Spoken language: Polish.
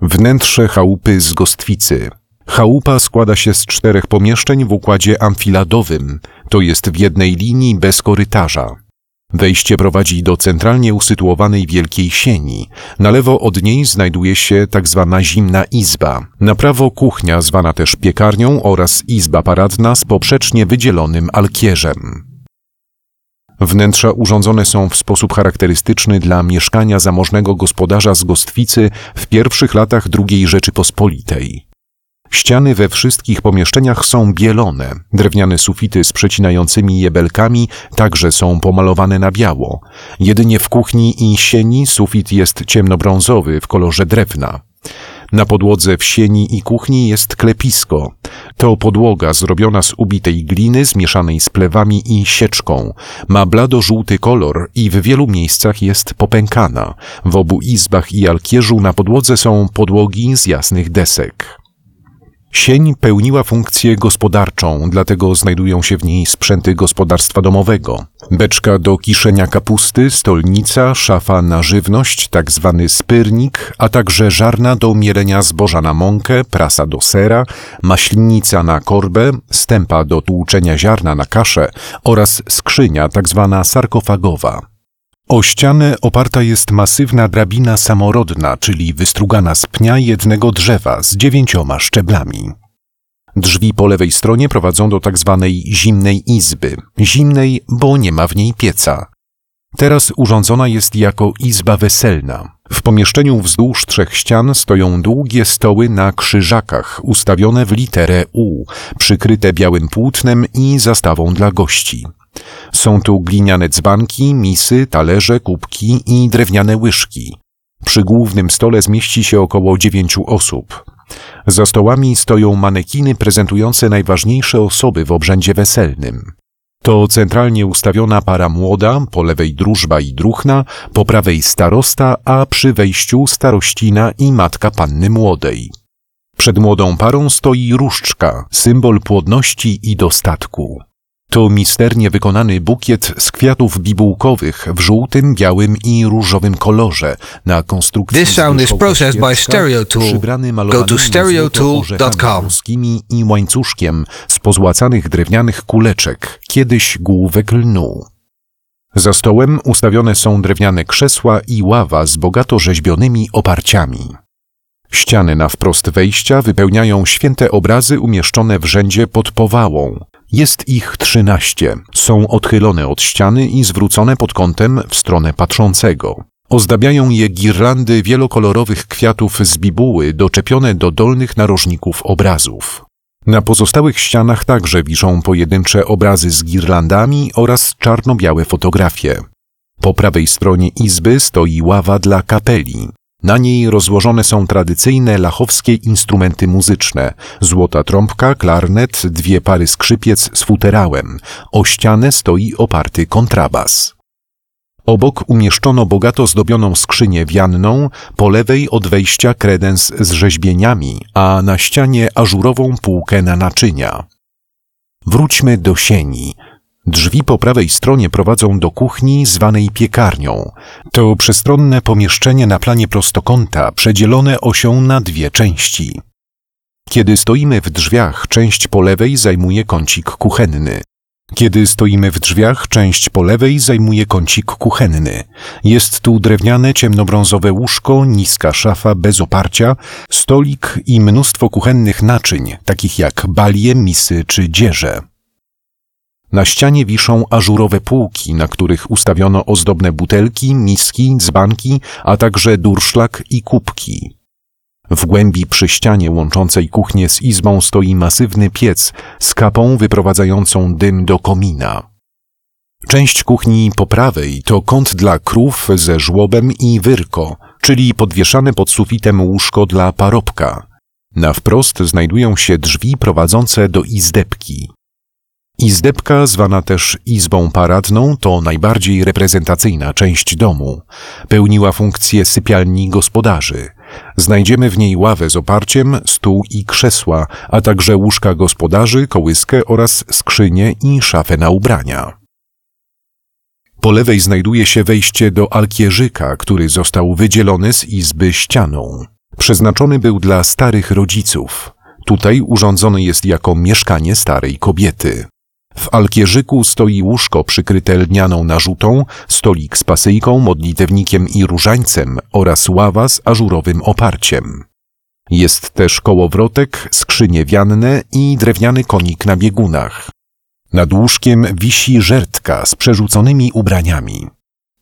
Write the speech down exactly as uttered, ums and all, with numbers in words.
Wnętrze chałupy z gostwicy. Chałupa składa się z czterech pomieszczeń w układzie amfiladowym, to jest w jednej linii bez korytarza. Wejście prowadzi do centralnie usytuowanej wielkiej sieni. Na lewo od niej znajduje się tak zwana zimna izba. Na prawo kuchnia, zwana też piekarnią, oraz izba paradna z poprzecznie wydzielonym alkierzem. Wnętrza urządzone są w sposób charakterystyczny dla mieszkania zamożnego gospodarza z Gostwicy w pierwszych latach drugiej Rzeczypospolitej. Ściany we wszystkich pomieszczeniach są bielone, drewniane sufity z przecinającymi je belkami także są pomalowane na biało. Jedynie w kuchni i sieni sufit jest ciemnobrązowy w kolorze drewna. Na podłodze w sieni i kuchni jest klepisko. To podłoga zrobiona z ubitej gliny zmieszanej z plewami i sieczką. Ma blado-żółty kolor i w wielu miejscach jest popękana. W obu izbach i alkierzu na podłodze są podłogi z jasnych desek. Sień pełniła funkcję gospodarczą, dlatego znajdują się w niej sprzęty gospodarstwa domowego. Beczka do kiszenia kapusty, stolnica, szafa na żywność, tak zwany spyrnik, a także żarna do mielenia zboża na mąkę, prasa do sera, maślnica na korbę, stępa do tłuczenia ziarna na kaszę oraz skrzynia, tak zwana sarkofagowa. O ścianę oparta jest masywna drabina samorodna, czyli wystrugana z pnia jednego drzewa z dziewięcioma szczeblami. Drzwi po lewej stronie prowadzą do tak zwanej zimnej izby. Zimnej, bo nie ma w niej pieca. Teraz urządzona jest jako izba weselna. W pomieszczeniu wzdłuż trzech ścian stoją długie stoły na krzyżakach, ustawione w literę U, przykryte białym płótnem i zastawą dla gości. Są tu gliniane dzbanki, misy, talerze, kubki i drewniane łyżki. Przy głównym stole zmieści się około dziewięciu osób. Za stołami stoją manekiny prezentujące najważniejsze osoby w obrzędzie weselnym. To centralnie ustawiona para młoda, po lewej drużba i druchna, po prawej starosta, a przy wejściu starościna i matka panny młodej. Przed młodą parą stoi różdżka, symbol płodności i dostatku. To misternie wykonany bukiet z kwiatów bibułkowych w żółtym, białym i różowym kolorze na konstrukcji This sound is processed by StereoTool. Go to stereotool dot com. I łańcuszkiem z pozłacanych drewnianych kuleczek, kiedyś główek lnu. Za stołem ustawione są drewniane krzesła i ława z bogato rzeźbionymi oparciami. Ściany na wprost wejścia wypełniają święte obrazy umieszczone w rzędzie pod powałą. Jest ich trzynaście. Są odchylone od ściany i zwrócone pod kątem w stronę patrzącego. Ozdabiają je girlandy wielokolorowych kwiatów z bibuły doczepione do dolnych narożników obrazów. Na pozostałych ścianach także wiszą pojedyncze obrazy z girlandami oraz czarno-białe fotografie. Po prawej stronie izby stoi ława dla kapeli. Na niej rozłożone są tradycyjne lachowskie instrumenty muzyczne, złota trąbka, klarnet, dwie pary skrzypiec z futerałem. O ścianę stoi oparty kontrabas. Obok umieszczono bogato zdobioną skrzynię wianną, po lewej od wejścia kredens z rzeźbieniami, a na ścianie ażurową półkę na naczynia. Wróćmy do sieni. Drzwi po prawej stronie prowadzą do kuchni zwanej piekarnią. To przestronne pomieszczenie na planie prostokąta, przedzielone osią na dwie części. Kiedy stoimy w drzwiach, część po lewej zajmuje kącik kuchenny. Kiedy stoimy w drzwiach, część po lewej zajmuje kącik kuchenny. Jest tu drewniane ciemnobrązowe łóżko, niska szafa bez oparcia, stolik i mnóstwo kuchennych naczyń, takich jak balie, misy czy dzieże. Na ścianie wiszą ażurowe półki, na których ustawiono ozdobne butelki, miski, dzbanki, a także durszlak i kubki. W głębi przy ścianie łączącej kuchnię z izbą stoi masywny piec z kapą wyprowadzającą dym do komina. Część kuchni po prawej to kąt dla krów ze żłobem i wyrko, czyli podwieszane pod sufitem łóżko dla parobka. Na wprost znajdują się drzwi prowadzące do izdebki. Izdebka, zwana też izbą paradną, to najbardziej reprezentacyjna część domu. Pełniła funkcję sypialni gospodarzy. Znajdziemy w niej ławę z oparciem, stół i krzesła, a także łóżka gospodarzy, kołyskę oraz skrzynię i szafę na ubrania. Po lewej znajduje się wejście do alkierzyka, który został wydzielony z izby ścianą. Przeznaczony był dla starych rodziców. Tutaj urządzony jest jako mieszkanie starej kobiety. W alkierzyku stoi łóżko przykryte lnianą narzutą, stolik z pasyjką, modlitewnikiem i różańcem oraz ława z ażurowym oparciem. Jest też kołowrotek, skrzynie wianne i drewniany konik na biegunach. Nad łóżkiem wisi żertka z przerzuconymi ubraniami.